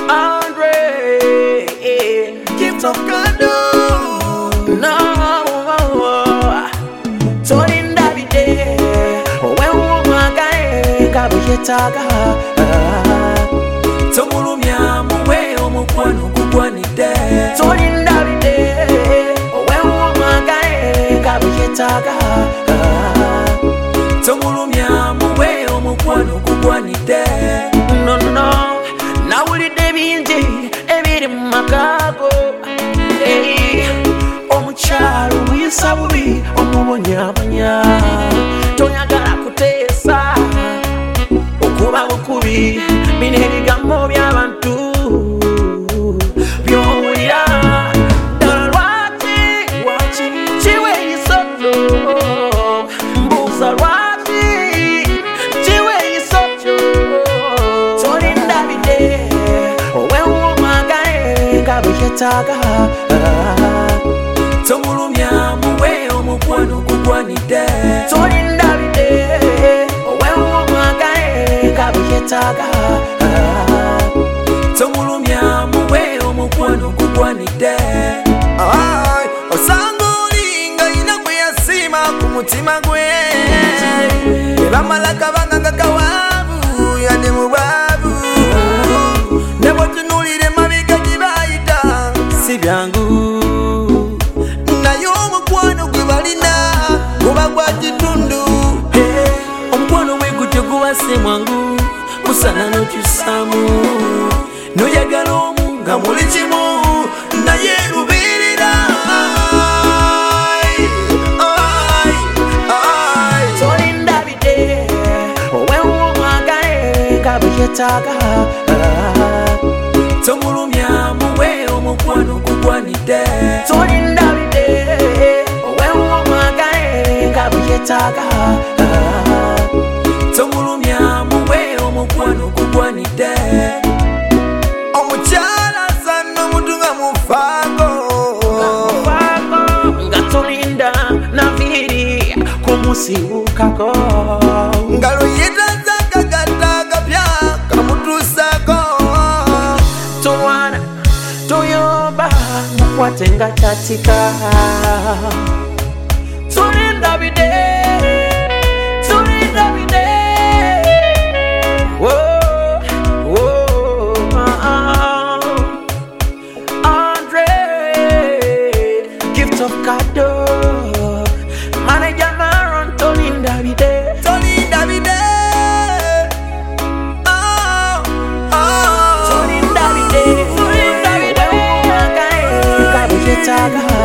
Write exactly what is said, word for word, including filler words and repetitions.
Andre, gift of God. No, Tony Davide, when woman guy, Gabiyetaga. Tomulumya muwe omukwano gugwanidde. Tony Davide, when woman guy, Gabiyetaga. Tomulumya muwe omukwano gugwanidde. No, no, nawulidde bingi ebiri mu makago. Omukyalo wiyisa bubi omubonyabonya. Toyagala kuteesa okuba bukubi. Bino ebigambo by'abantu by'owulira. Ddala lwaki kiweeyisa otyo? Mbuuza lwaki kiweeyisa otyo? Tony Davide, ow'ewuumagaye Gabiyetaga. Tomulumya muwe omukwano gugwanidde. Tony Davide, ow'ewuumagaye Gabiyetaga. Tomulumya muwe omukwano gugwanidde. Osanga olinga ina gwe yasiima ku mutima gwe. Ebamala kabanga nga kawaabu yandi mubaabu. Ne bw'otunuulira emabega gye baayita si byangu. Naye omukwano gwe balina guba gwa kitundu. Omukwano bwe gutyo guba si mwangu. Musana n'okyusaamu. N'oyagala omu nga muli kimu naye lubeerera. Tony Davide, ow'ewuumagaye Gabiyetaga. Tomulumya muwe omukwano gugwanidde. Tony Davide, ow'ewuumagaye Gabiyetaga. Tomulumya muwe omukwano gugwanidde. Omukyala asaana omuntu nga mufaako. Nga tolinda naviri kumusiibukako. Ngalo yeetaza akagatta akapya kamutuusako. Tolwana toyomba mukwate nga kyatika. Tony Davide, Tony Davide. Whoa, whoa, uh-uh. Andre, gift of God. Manager Maron, Tony Davide. Tony Davide. Oh, oh. Tony Davide, Tony Davide. Gabiyetaga.